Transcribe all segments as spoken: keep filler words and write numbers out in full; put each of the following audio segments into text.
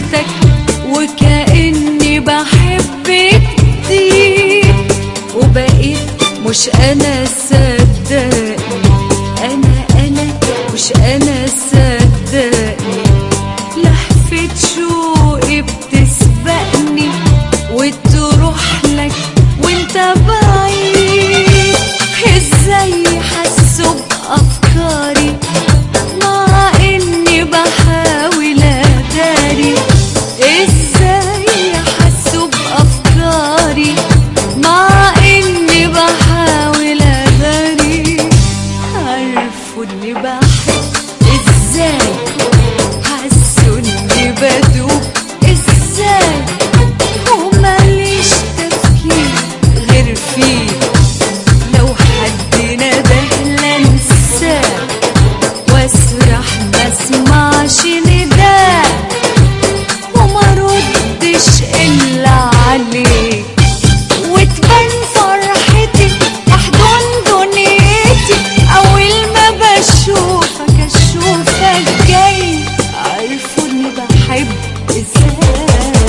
عشقتك وكأني بحب كتير، وبقيت مش انا صدقني، انا انا مش انا صدقني، لهفة شوقي بتسبقني وتروح لك وانت بعيد. ازاي حسوا بأفكاري مع اني بحاول اداري، ازاي حسوا بأفكاري مع اني بحاول اداري، عرفوا اني بحب ازاي، حسوا اني بدوب ازاي، وماليش تفكير غير فيه، لو حد نده لانساه واسرح ما اسمعش نداه وما ردش الا عليه، وتبان فرحتي تحضن دنيتي اول ما بشوفك اشوفك جاي، عرفوا اني بحب ازاي.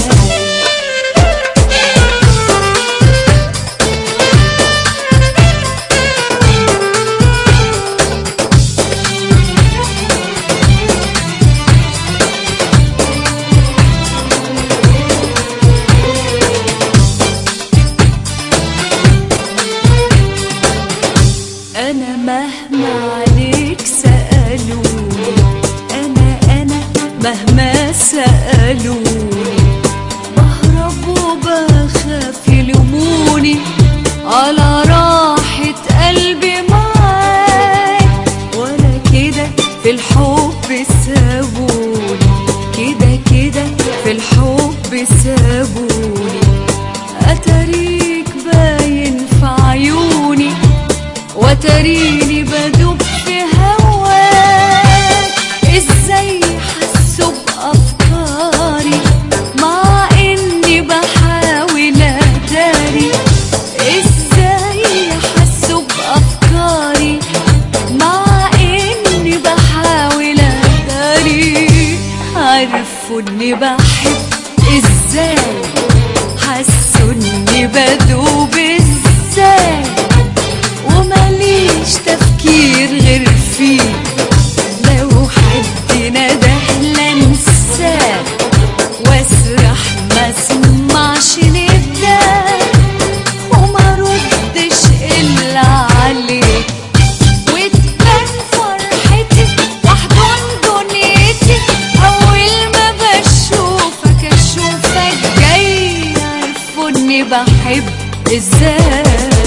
أنا مهما عليك سألوني، أنا أنا مهما سألوني، بهرب وبخاف يلوموني على راحة قلبي معاك، ولا كده في الحب سابوني، كده كده في الحب سابوني، أتاريك باين في عيوني وتريني بدوب في هواك، ازاي حسوا بأفكاري مع اني بحاول اداري، ازاي حسوا بأفكاري مع اني بحاول اداري، عرفوا اني بحب ازاي، حسوا اني بدوب ازاي، وماليش تفكير غير فيه، لو حد نده لانساه واسرح ما اسمعش نداه وما ردش الا عليه، وتبان فرحتي تحضن دنيتي اول ما بشوفك اشوفك جاي، عرفوا اني بحب ازاي.